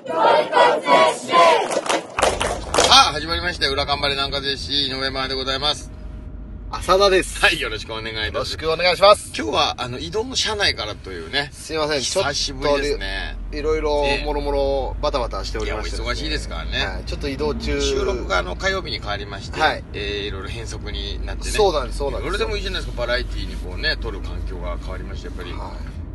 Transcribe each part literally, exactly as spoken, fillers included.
さあ始まりました裏頑張れ南風し井上真でございます。 浅田です。 はい、よろしくお願いいたします。 よろしくお願いします。 今日はあの移動の車内からというね、 すいません、 久しぶりですね。 いろいろもろもろバタバタしておりまして、 ね、いやお忙しいですからね、 はい、ちょっと移動中、 収録があの火曜日に変わりまして、 はい、 えー、いろいろ変則になってね。 そうなんですそうなんです。 それでもいいじゃないですか。バラエティーにこうね撮る環境が変わりまして、やっぱり、 はい、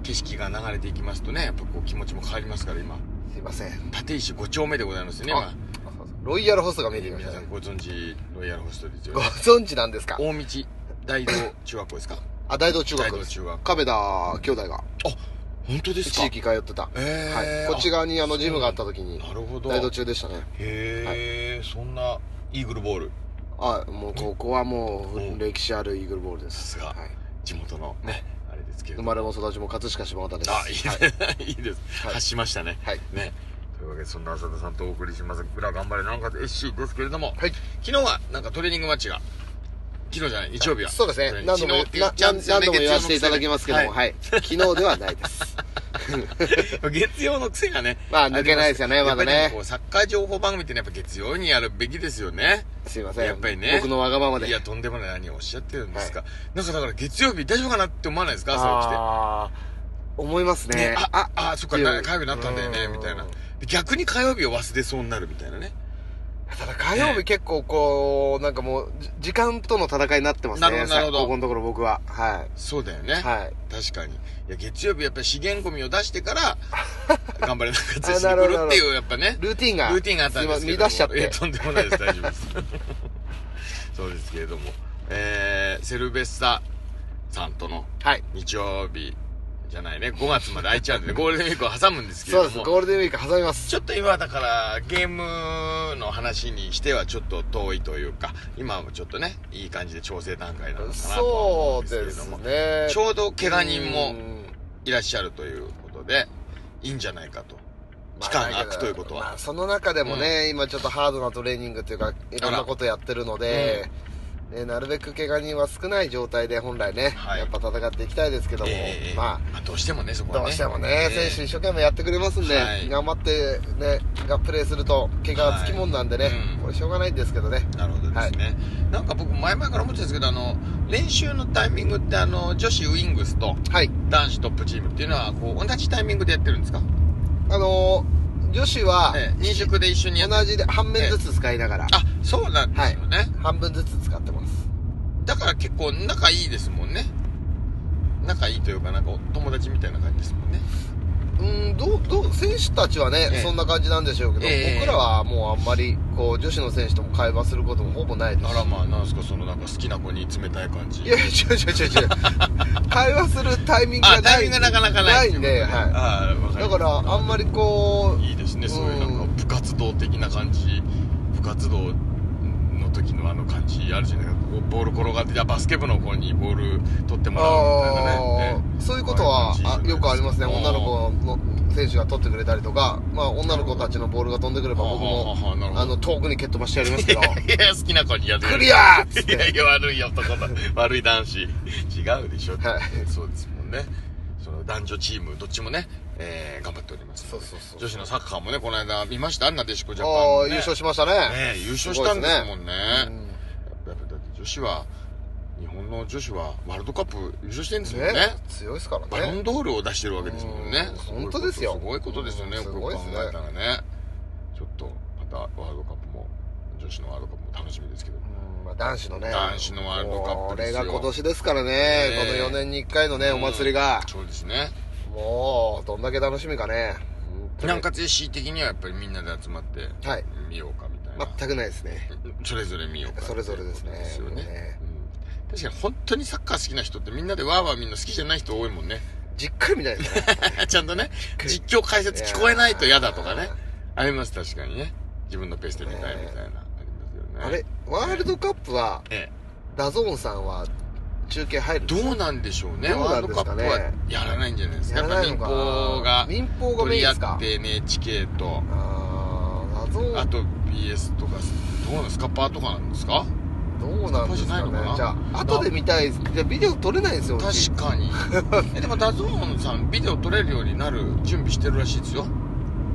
景色が流れていきますとね、やっぱこう気持ちも変わりますから。今すいません、 立石ご丁目でございますね。今ロイヤルホストが見えてきました、 皆さんご存知ロイヤルホストですよ、 ね、ご存知なんですか。 大道大道中学校ですか。 あ、大道中学校大道中学校、 亀田兄弟が、あ、 本当ですか。 一時期通ってた、 えーはい、こっち側にあのジムがあった時に、 なるほど、 大道中でしたね。 へえ、はい、そんなイーグルボール、 あ、もうここはもう歴史あるイーグルボールです。 さすが、はい、地元のねあれですけど、 生まれも育ちも葛飾島田です。 あ、いいです、はい、いいです、はい、発しましたね、はい、ね。というわけでそんな浅田さんとお送りします裏頑張れ南風 エスシー ですけれども、はい、昨日はなんかトレーニングマッチが、昨日じゃない日曜日は、 そうですね、何度も何度も言わせていただきますけども、はい、昨日ではないです月曜の癖がね、 まあ抜けないですよね、まだね。 こうサッカー情報番組ってね、やっぱ月曜にやるべきですよね。 すいません、 やっぱりね、 僕のわがままで。 いや、とんでもない。何をおっしゃってるんですか、はい、なんかだから月曜日大丈夫かなって思わないですか、朝起きて。 ああ、思いますね。ね、 あああ、そっか、火曜日になったんだよねみたいな。逆に火曜日を忘れそうになるみたいなね。 ただ火曜日結構こう、なんかもう時間との戦いになってますね。 なるほどなるほど。 ここのところ僕は、はい、 そうだよね、 はい、 確かに。いや、月曜日やっぱり資源ゴミを出してから頑張れなかったしに来るっていう、やっぱねルーティンがルーティンがあったんですけども、 乱しちゃって。 いや、とんでもないです、大丈夫ですそうですけれども、えー、セルベッサさんとの日曜日じゃないね、ごがつまで空いちゃうんで、ね、ゴールデンウィークを挟むんですけれども。 そうです、ゴールデンウィーク挟みます。 ちょっと今だからゲームの話にしてはちょっと遠いというか、今もちょっとねいい感じで調整段階なのかなと思うんですけれども、 そうですね、 ちょうど怪我人もいらっしゃるということでいいんじゃないかと。期間が空くということは、 まあ、その中でもね、うん、今ちょっとハードなトレーニングというかいろんなことやってるので、ね、なるべく怪我人は少ない状態で本来ね、はい、やっぱ戦っていきたいですけども、えー、まあ、 まあどうしてもね、そこはね、 どうしてもね、えー、選手一生懸命やってくれますんで、はい、頑張ってねがプレーすると怪我がつきもんなんでね、はい、うん、これしょうがないんですけどね。 なるほどですね、はい、なんか僕前々から思ってたんですけど、あの練習のタイミングってあの女子ウイングスと男子トップチームっていうのはこう同じタイミングでやってるんですか。 あのー女子はに色で一緒にやって同じで半分ずつ使いながら、 あ、そうなんですよね、はい、 半分ずつ使ってます。 だから結構仲いいですもんね。仲いいというか、なんか友達みたいな感じですもんね。 うん、どうどう選手たちはね、ええ、そんな感じなんでしょうけど、ええ、僕らはもうあんまりこう女子の選手とも会話することもほぼないです。 あら、まあなんすか、そのなんか好きな子に冷たい感じ。 いやいや、違う違う違う違う会話するタイミングがない、 タイミングがなかなかないんで、はい、あ、分かります。だからあんまりこういいですね、そういうなんか部活動的な感じ、部活動の時のあの感じあるじゃないか。ボール転がってバスケ部の子にボール取ってもらうみたいなね、ね、 そういうことはあよくありますね。女の子の選手が取ってくれたりとか、まあ女の子たちのボールが飛んでくれば僕もあの遠くに蹴っ飛ばしてやりますけど、いやいや、好きな子にやるクリアーっつって、 いやいや、悪い男だ悪い男子違うでしょ、はい、そうですもんね。その男女チームどっちもね、えー、頑張っております。 そうそうそう。 女子のサッカーもね、この間見ました。なでしこジャパン、 ね、ああ、優勝しましたね。 ね、優勝したんですもんね。やっぱだって女子は日本の女子はワールドカップ優勝してるんですもんね。 ね、強いですからね。 バロンドールを出してるわけですもんね。 本当ですよ。 すごいことですよね。よく考えたらね。ちょっとまたワールドカップも女子のワールドカップも楽しみですけど。 まあ男子のね。 男子のワールドカップですよ。 これが今年ですからね。このよねんにいっかいのね、お祭りが。 そうですね。 もうどんだけ楽しみかね。 南葛市的にはやっぱりみんなで集まって見ようかみたいな。 全くないですね。 それぞれ見ようか。 それぞれですね。 ですよね。確かに本当にサッカー好きな人ってみんなでワーワーみんな好きじゃない人多いもんね。 じっくり見たいですねちゃんとね、実況解説聞こえないと嫌だとかね、あります。確かにね、自分のペースで見たいみたいな、ありますよね。 あれワールドカップは、ええ、ダゾーンさんは中継入るんですか？ どうなんでしょうね。ワールドカップはやらないんじゃないですか。やっぱ民放が民放がメインですか。 取り合って エヌエイチケー と、 あー、ダゾーン、 あと ビーエス とかどうなんですか、パーとかなんですか。 どうなんですかね。じゃあ後で見たい。じゃあビデオ撮れないんですよ。 確かにえでもダゾーンさんビデオ撮れるようになる準備してるらしいですよ。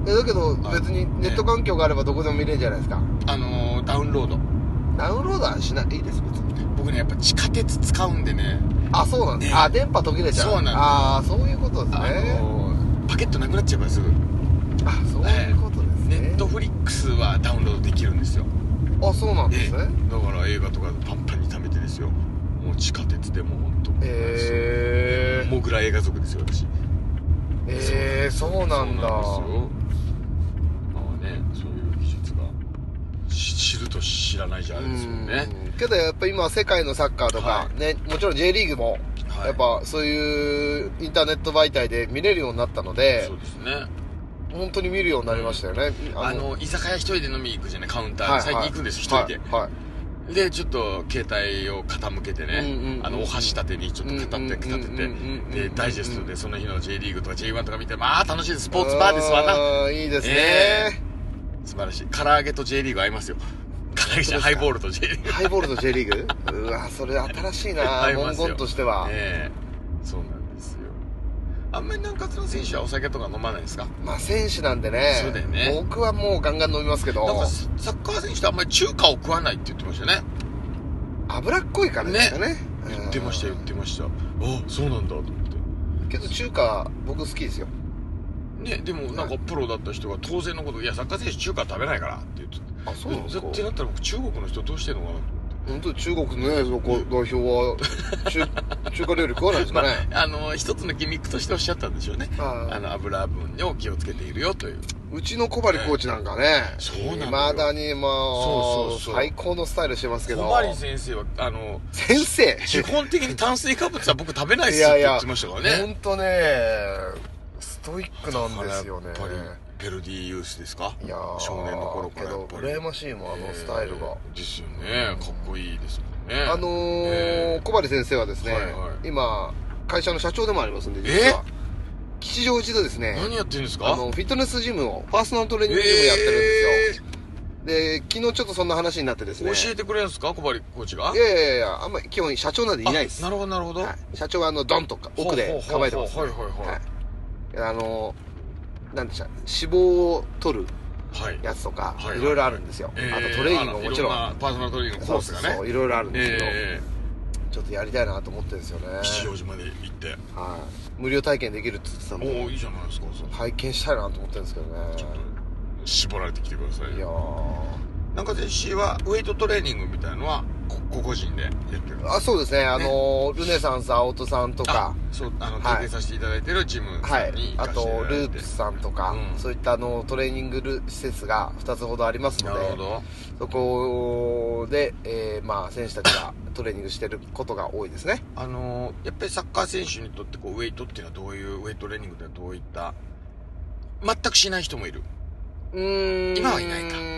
えだけど別にネット環境があればどこでも見れるんじゃないですか。 あのー、ダウンロードダウンロードはしなくていいです別に。 僕ねやっぱ地下鉄使うんでね。 あ、そうなんです、ね、あ、電波途切れちゃう。 そうなんです。 ああ、そういうことですね。 あのー、パケットなくなっちゃえばすぐ。 あ、そういうことですね。 ネットフリックスはダウンロードできるんですよ。 あ、そうなんですね。 だから映画とかパンパンに貯めてですよ。もう地下鉄でも本当。 ええー。 モグラ映画族ですよ私。 ええー、そうなんだ。 そうなんですよ。まあね、そういう技術が知ると知らないじゃあれですよね。 けどやっぱ今世界のサッカーとか、はい、ね、もちろん J リーグも、はい、やっぱそういうインターネット媒体で見れるようになったので、 そうですね。 本当に見るようになりましたよね。 うん、あの居酒屋一人で飲み行くじゃないカウンター、はい、最近行くんです一、はい、人で。はいはいでちょっと携帯を傾けてね、あのお箸立てにちょっと片手立ててでダイジェストでその日の J リーグとか ジェイワン とか見てまあ楽しいです。スポーツバーですわな。 あいいですね、えー、素晴らしい。唐揚げと J リーグ合いますよ。唐揚げじゃハイボールと J リーグ。 ハイボールと J リーグうわそれ新しいな文言としては。 ええー、そうなんですよ。あんまり南葛の選手はお酒とか飲まないですか？ まあ選手なんでね。 そうだよね。 僕はもうガンガン飲みますけど。 なんかサッカー選手ってあんまり中華を食わないって言ってましたね。 脂っこいからですかね。 ね言ってました言ってました。あ、そうなんだと思って。 けど中華僕好きですよ。 ね、でもなんかプロだった人が当然のこといやサッカー選手中華食べないからって言って。 あ、そうなんですか。 ってなったら僕中国の人どうしてんのかなと思って。 本当中国のね、そこ代表は中中華料理食わないですかね。 まあ、あの一つのギミックとしておっしゃったんでしょうね。あ, あの油分を気をつけているよという。 うちの小針コーチなんかね、 そうなんだ。未だにまあそうそうそう最高のスタイルしてますけど。 小針先生はあの先生基本的に炭水化物は僕食べないっすって言ってましたからね。 本当ねストイックなんですよね。 やっぱりペルディユースですか。 いや少年の頃からやっぱりけど羨ましいもんあのスタイルが、 えー、ですよね。かっこいいですもんね。 あのーえー、小針先生はですね、はいはい、今会社の社長でもありますんで実は、えー、吉祥寺でですね何やってるんですか。 あのフィットネスジムをパーソナルトレーニングジムやってるんですよ、えー、で昨日ちょっとそんな話になってですね教えてくれるんですか小針コーチが。 いやいやいやあんまり基本社長なんでいないです。 なるほどなるほど、 はい、社長はあのドンとか奥で構えてます、ね、 はいはいはいはい、はいあのなんでした脂肪を取るやつとか、はい、いろいろあるんですよ、えー、あとトレーニングももちろんパーソナルトレーニングコースがねそうそういろいろあるんですけど、 えー、ちょっとやりたいなと思ってるんですよね。 吉祥寺まで行って、 はい、無料体験できるって言ってたんで。 おおいいじゃないですか。 体験したいなと思ってるんですけどね。 ちょっと絞られてきてください。 いやーなんか前氏はウェイトトレーニングみたいなのは個々人でやってるんですか。 あ、そうですね、あのルネサンス青戸さんとか、 そうあの提携させていただいてるジムさんに行かせていただいて、 はい、あとループスさんとか、うん、そういったあのトレーニング施設がふたつほどありますので、 なるほどそこで、えー、まあ選手たちがトレーニングしてることが多いですね。 あのやっぱりサッカー選手にとってこうウェイトっていうのはどういうウェイトトレーニングではどういった全くしない人もいる。 うーん今はいないか。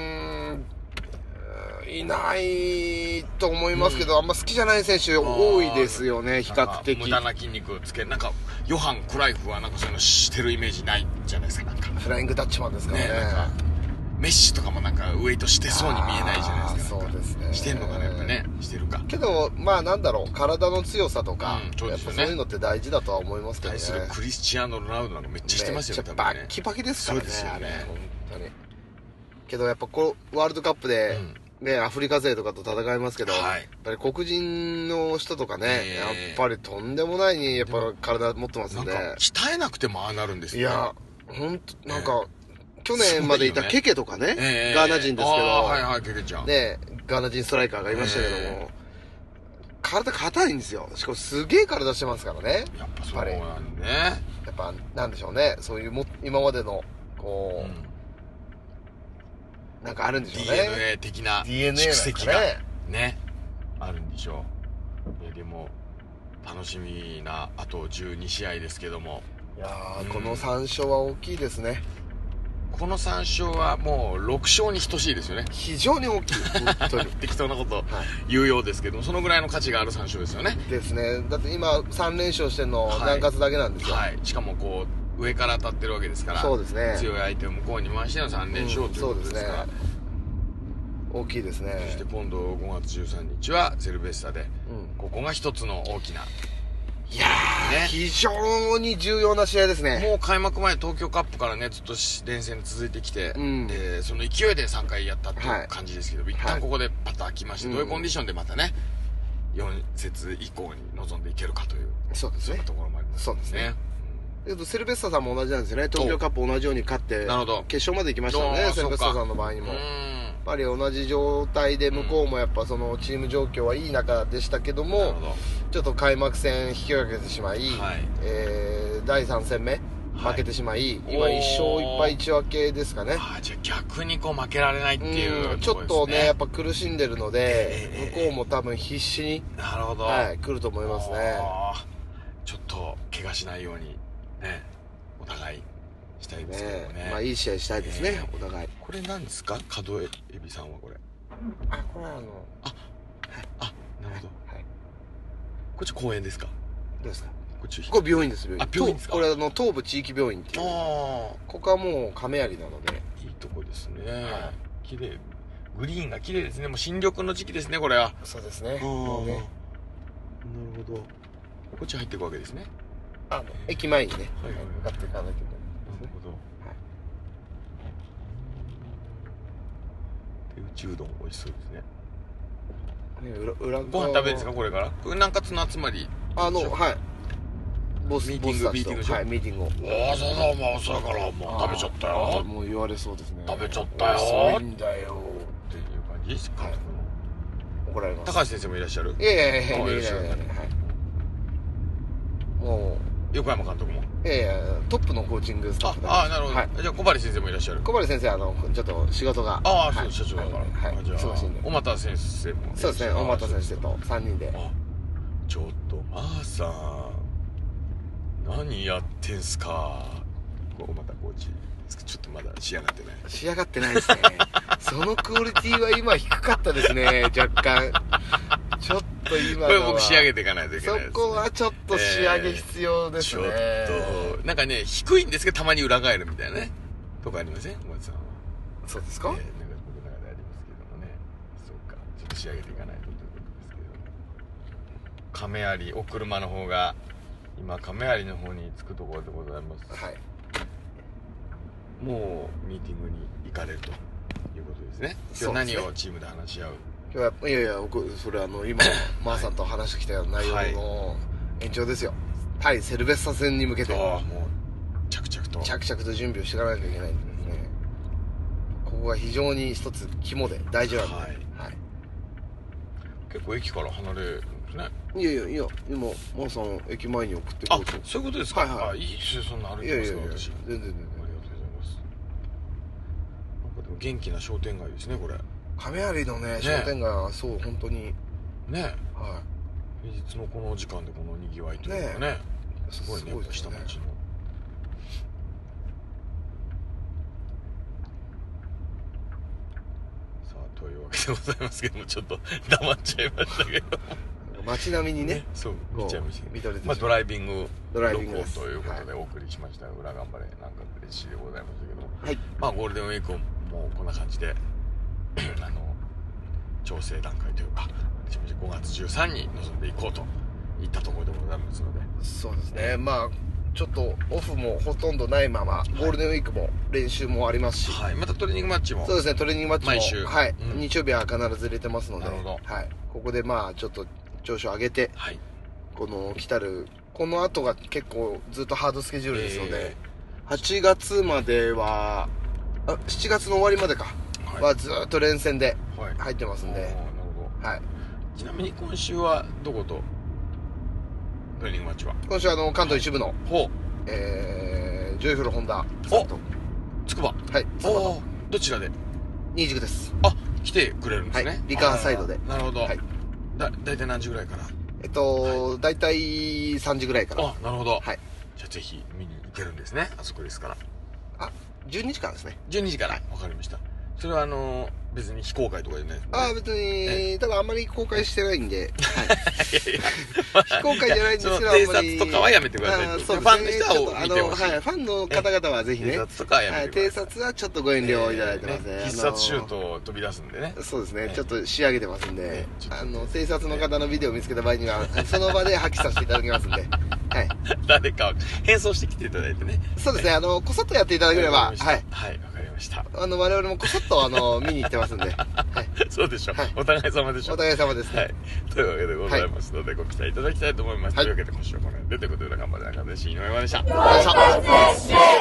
いないと思いますけど、うん、あんま好きじゃない選手多いですよね、比較的。 無駄な筋肉をつける。なんかヨハン・クライフはなんかそういうのしてるイメージないじゃないですか。なんかフライングダッチマンですからね。ねなんかメッシとかもなんかウエイトしてそうに見えないじゃないですか。 そうですね。 してんのかなやっぱね。してるか。 けどまあなんだろう体の強さとか、 うんそうですよね、 やっぱそういうのって大事だとは思いますけどね。 対するクリスチアーノ・ロナウドなんかめっちゃしてますよね。 めっちゃバッキバキですからね。 そうですよね。 本当に。けどやっぱこうワールドカップで、うんね、アフリカ勢とかと戦いますけど、はい、やっぱり黒人の人とかね、えー、やっぱりとんでもないにやっぱ体持ってますんで。 なんか鍛えなくてもああなるんですね。 いや、ほんと、なんか、えー、去年までいたケケとかね、えー、ガーナ人ですけど、 はいはい、ケケちゃん。 ね、ガーナ人ストライカーがいましたけども、えー、体硬いんですよ。しかもすげえ体してますからね。 やっぱそうなんね。 やっぱなんでしょうね、そういうも今までの、こう、うんなんかあるんでしょうね。 ディーエヌエー 的な蓄積が ね, ねあるんでしょう。でも楽しみなあとじゅうにしあいですけども、 いやー、うん、このさん勝は大きいですね。 このさん勝はもうろく勝に等しいですよね。 非常に大きい。本当に適当なこと言うようですけども、そのぐらいの価値があるさん勝ですよね。 ですね。だって今さん連勝してるの南葛だけなんですよ、 はいはい、しかもこう上から当たってるわけですから、 そうですね、 強い相手を向こうに回してのさん連勝ということですから、うん、そうですね、 大きいですね。 そして今度ごがつじゅうさんにちはセルベッサで、うん、ここが一つの大きないやー、ね、非常に重要な試合ですね。 もう開幕前東京カップからねずっと連戦続いてきて、うん、えー、その勢いでさんかいやったっていう感じですけど、はい、一旦ここでパッと開きまして、はい、どういうコンディションでまたねよん節以降に臨んでいけるかという、 そうですね、 そういうところもありますね。 そうですね。セルベッサさんも同じなんですよね。東京カップ同じように勝って決勝まで行きましたよね、セルベッサさんの場合にも。やっぱり同じ状態で向こうもやっぱそのチーム状況はいい中でしたけども、ちょっと開幕戦引き分けてしまい、はい、えー、だいさん戦目負けてしまい、はい、今いっ勝いっ敗いち分けですかね。 あ、じゃあ逆にこう負けられないっていう、 うん、ちょっとねやっぱ苦しんでるので、えー、向こうも多分必死に、 なるほど、 はい、来ると思いますね。 ちょっと怪我しないようにね、お互いしたいですけどもね。 ね、まあいい試合したいですね、えー、お互い。 これ何ですか、門エビさんはこれ。 あ、これはあの、 あ、はい、あ、なるほど。はい。こっち公園ですか。 どうですか。 こっち。 これ病院です、病院。 あ、病院ですか。 これあの東部地域病院っていう。ああ。ここはもう亀有なので。 いいとこですね。はい。綺麗。グリーンが綺麗ですね。もう新緑の時期ですね、これは。 そうですね。 もうね。なるほど。こっち入っていくわけですね。 あの、えー、駅前にね、はいはい、向かっていかなきゃいけないですね。 なるほど。はい。手打ちうどん美味しそうですね。 ね、裏裏ご飯食べるんですか、これから。南葛の集まり。 あの、はい。ボスミーティング、ミーティングでしょ。 はい、ミーティングを。 ああ、そうそう、もうそれからもう食べちゃったよ。 もう言われそうですね。 食べちゃったよ。 遅いんだよ。 っていう感じですか。 怒られます。 高橋先生もいらっしゃる。 いやいやいやいやいやいや。もう。 横山監督も。 いやいや、トップのコーチングスタッフだ。 ああ、なるほど。じゃあ小針先生もいらっしゃる。 小針先生、あのちょっと仕事が。 ああ、そう、社長だから。 はい、忙しいんで。 小俣先生も。 そうですね、小俣先生とさんにんで。 ちょっとまーさん、何やってんすか。小俣コーチ。ちょっとまだ仕上がってない。 仕上がってないですね。そのクオリティは今低かったですね、若干。ちょっと今これ僕仕上げていかないといけないです、ね、 そこはちょっと仕上げ必要ですね、 えー、ちょっとなんかね低いんですけどたまに裏返るみたいなねとかありません小松さんは。 そうですか、えー、なんか僕の中でありますけどもね。そうか、ちょっと仕上げていかないとということですけど、亀有お車の方が今亀有の方に着くところでございます。はい。もうミーティングに行かれるということですね。今日何をチームで話し合う。 今日はいやいや僕それあの今マーさんと話してきた内容の延長ですよ。対セルベッサ戦に向けてもう着々と着々と準備をしていかないといけないんですね。ここが非常に一つ肝で大事なんで、はいはい、 結構駅から離れるんですね。 いやいやいや今マーさん駅前に送ってこうと。 あ、そういうことですか。はいはい、あ、いいですよ、そんな歩いてますよ。私全然全然ありがとうございます。なんかでも元気な商店街ですね、これ。 亀有のね、商店街はそう本当にね、はい、平日のこの時間でこのにぎわいというかね、ね、すごいね、やっぱ下町の。さあというわけでございますけども、ちょっと黙っちゃいましたけど街並みにね、ね、 そう見ちゃいましたけど、 まあドライビングドライビングということでお送りしました、はい、裏頑張れなんか嬉しいでございましたけども、 はい、 まあゴールデンウィークももうこんな感じであの調整段階というかごがつじゅうさんにちに臨んでいこうといったところでございますので。 そうですね、まあちょっとオフもほとんどないまま、はい、ゴールデンウィークも練習もありますし、 はい、またトレーニングマッチも。 そうですね、トレーニングマッチも毎週、 はい、 うん、 日曜日は必ず入れてますので、 なるほど、 はい、ここでまあちょっと調子を上げて、はい、この来たるこの後が結構ずっとハードスケジュールですので、えー、はちがつまではあしちがつの終わりまでか、はい、はずっと連戦で入ってますんで、はい、なるほど、はい、 ちなみに今週はどことトレーニングマッチは。 今週はあの関東一部の、 ほう、 えー、ジョイフルホンダさんとつくば、 はい、 おどちらで。 新宿です。 あ、来てくれるんですね、 はい、リカーサイドで。 なるほど、はい、だ大体何時ぐらいから。 えっと、はい、大体さんじぐらいから。 あ、なるほど、 はい、 じゃあぜひ見に行けるんですね、あそこですから。 あ、じゅうにじからですね。 じゅうにじから、わかりました。 それはあの別に非公開とかじゃないですか、 ああ、別に、多分あんまり公開してないんで、はい。 いやいや、 非公開じゃないんですけど、 偵察とかはやめてください。 そうですね。 ファンの人は見てほしい。 はい、ファンの方々はぜひね。 偵察とかはやめてください。 偵察はちょっとご遠慮いただいてますね。 必殺シュートを飛び出すんでね。 そうですね。ちょっと仕上げてますんで、あの、偵察の方のビデオを見つけた場合には、その場で破棄させていただきますんで、はい。 誰か変装してきていただいてね。 そうですね。あの、こそっとやっていただければ、はい。 はい、わかりました。 あの、我々もこそっと、あの、見に行ってますんで、はい。 そうでしょ。お互い様でしょ。 お互い様ですね。 はい。というわけでございますので、ご期待いただきたいと思います。というわけで、今週はこの辺でということで、頑張れなかったし、井上までした。 ありがとうございました。